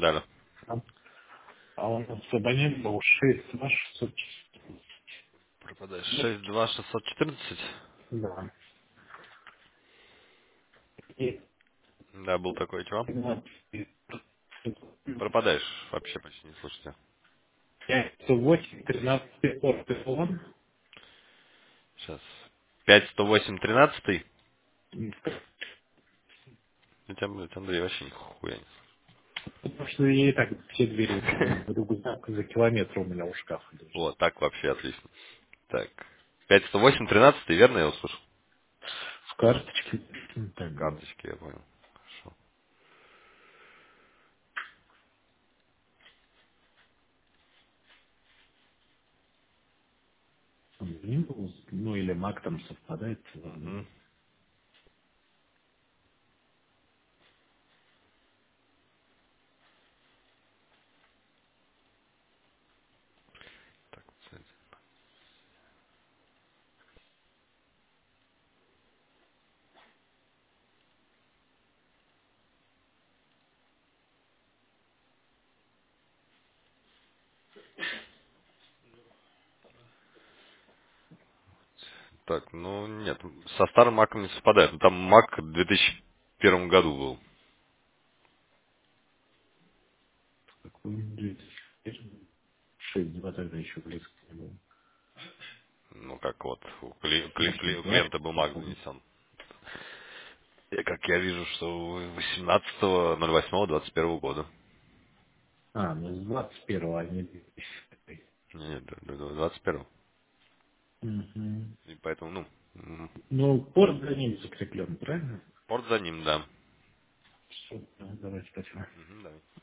Да, да. А у нас абонент был 62600. Пропадаешь. 62614. Да. И Да, был такой чего? 15, Пропадаешь. Вообще почти не слышите. 508, 13 орден. Сейчас. 5108 13. У тебя, Андрей, вообще нихуя не Потому что я и так все двери слышу. друг за километр у меня у шкафа даже. Вот, так вообще отлично. Так. 5108 13, верно я услышал? В карточке В так было. карточке, я понял. Хорошо. Windows, ну или Mac там совпадает. Угу. Так, кстати. Так, ну нет, со старым маком не совпадает. Ну, там мак в 2001 году был. Какой Windows 6.2 тогда еще близко не было. Ну, как вот, Может, у 20 клиента был мак какой. занесен. И как я вижу, что 18.08.21 года. А, ну с 21-го, а не 2005. Нет, 21. Угу. И поэтому, ну, Ну, порт за ним закреплен, правильно? порт за ним, да. Все, давайте спасибо. Мгм, да.